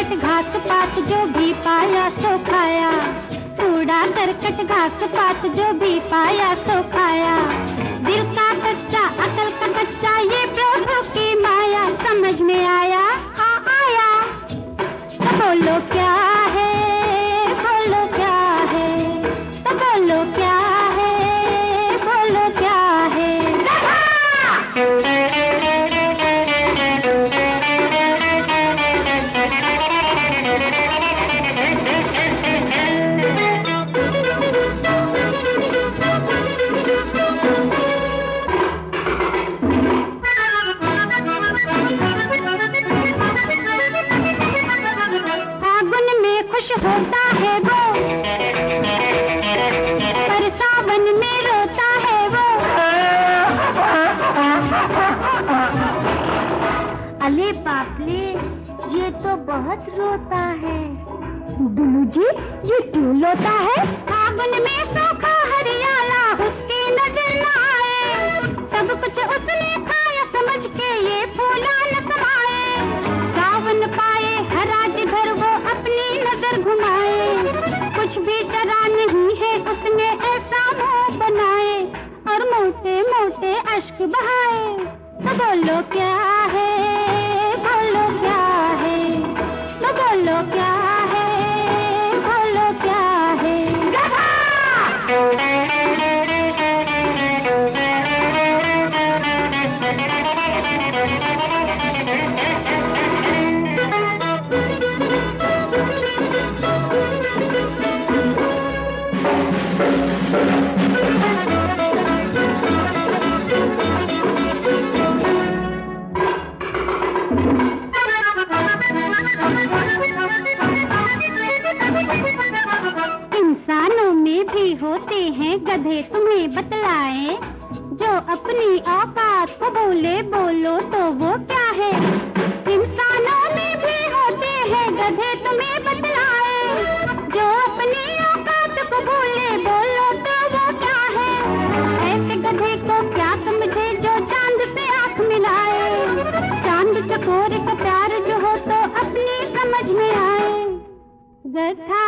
करकट घास पात जो भी पाया सो खाया, कूड़ा करकट घास पात जो भी पाया सो खाया। दिल का सच्चा अकल का कच्चा ये प्रभु की माया, समझ में आया हाँ आया। तो बोलो क्या है, बोलो क्या है, तो बोलो क्या है, बोलो क्या है। होता है वो, पर सावन में रोता है वो। अले बाप ले, ये तो बहुत रोता है। दुलू जी ये क्यों रोता है? फागुन में सूखा हरियाला उसकी नजर न आए, सब कुछ उसने खाया समझ के ये फूला न समाए। सावन पाए हरा जिगर वो अपनी नजर घुमाए, कुछ भी चरा नहीं है उसने ऐसा मुंह बनाए, और मोटे मोटे अश्क बहाए। तो बोलो क्या है, बोलो क्या है, तो बोलो क्या है, बोलो क्या है। इंसानों में भी होते हैं गधे तुम्हें बतलाए, जो अपनी औकात को बोले बोलो तो वो क्या है। इंसानों में भी होते हैं गधे तुम्हें बतलाए, जो अपनी औकात को बोले बोलो तो वो क्या है। ऐसे गधे को क्या समझे जो चांद से आंख मिलाए, चांद चकोर का प्यार जो हो तो अपनी समझ में आए। गधा